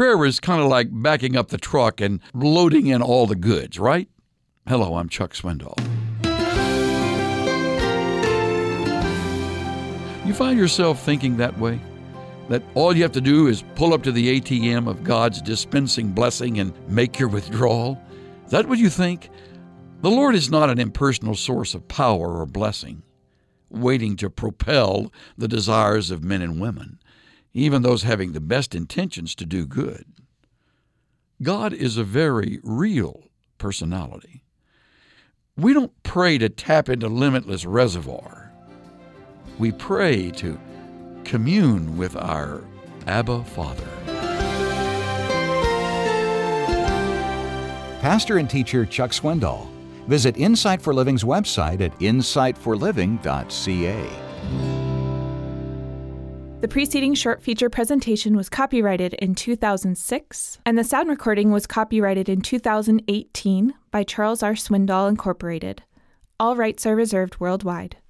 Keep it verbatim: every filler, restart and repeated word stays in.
prayer is kind of like backing up the truck and loading in all the goods, right? Hello, I'm Chuck Swindoll. You find yourself thinking that way? That all you have to do is pull up to the A T M of God's dispensing blessing and make your withdrawal? Is that what you think? The Lord is not an impersonal source of power or blessing, waiting to propel the desires of men and women, even those having the best intentions to do good. God is a very real personality. We don't pray to tap into limitless reservoir. We pray to commune with our Abba Father. Pastor and teacher Chuck Swindoll. Visit Insight for Living's website at insight for living dot c a. The preceding short feature presentation was copyrighted in two thousand six, and the sound recording was copyrighted in two thousand eighteen by Charles R. Swindoll Incorporated. All rights are reserved worldwide.